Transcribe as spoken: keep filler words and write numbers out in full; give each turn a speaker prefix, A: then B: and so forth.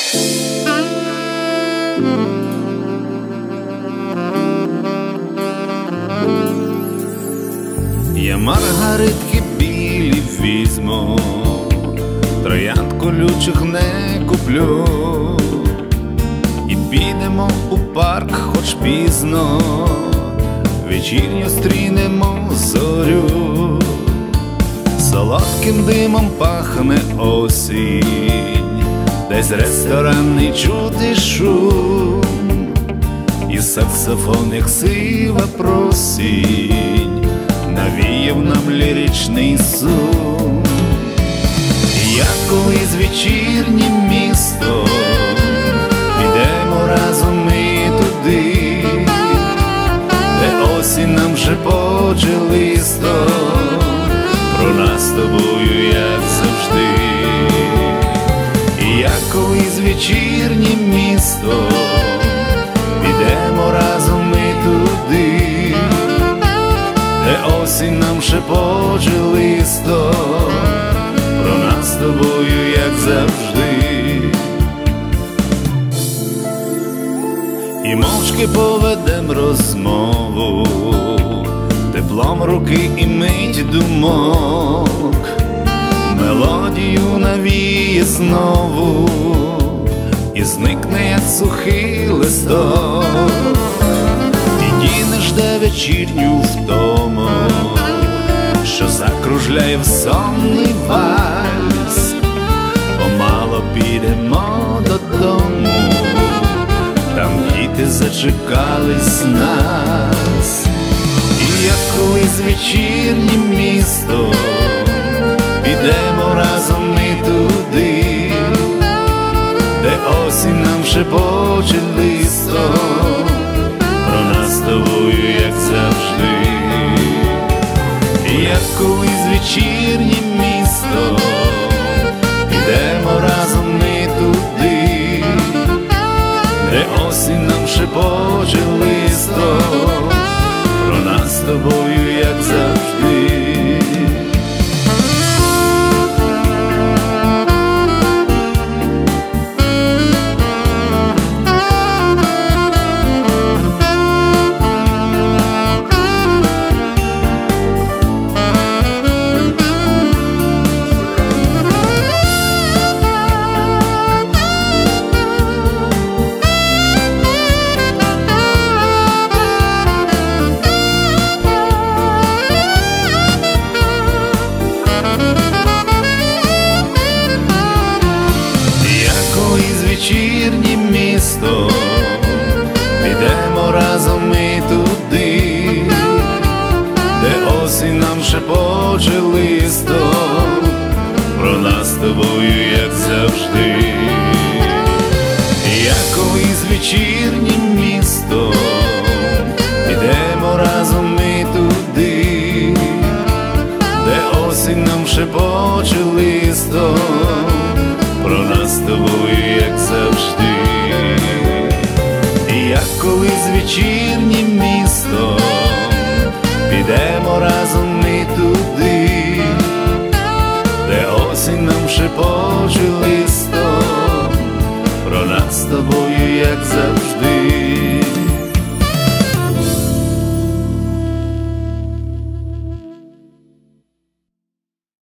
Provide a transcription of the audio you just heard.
A: Я маргаритки білі візьму, троянд колючих не куплю, і підемо у парк, хоч пізно, вечірню стрінемо зорю. Солодким димом пахне осінь, десь ресторанний чути шум, і саксофон, як сива просінь, навіяв нам ліричний сум. Я колись вечірнє місто, підемо разом ми туди, де осінь нам шепоче листом, про нас з тобою, як завжди. Я колись вечірнє місто, підемо разом ми туди, де осінь нам шепоче листом, про нас з тобою, як завжди. І мовчки поведем розмову, теплом руки і мить думок, мелодію навіє знову, і зникне, як сухий листок. Іди, не жде вечірню втому, що закружляє в сонний вальс. Помало підемо додому, там діти зачекались нас. І як колись вечірнє місто, підемо разом ми туди, де осінь нам шепоче листом, про нас з тобою, як завжди. І як колись вечірнє місто, підемо разом ми туди, де осінь нам шепоче листом, про нас з тобою, як завжди. Вечірнє місто, підемо разом ми туди, де осінь нам шепоче листом, про нас з тобою, як завжди. Я колись вечірнє місто, підемо разом ми туди, де осінь нам шепоче листом, про нас з тобою, як завжди. І як колись вечірнє місто, підемо разом ми туди, де осінь нам шепоче листом, про нас з тобою, як завжди.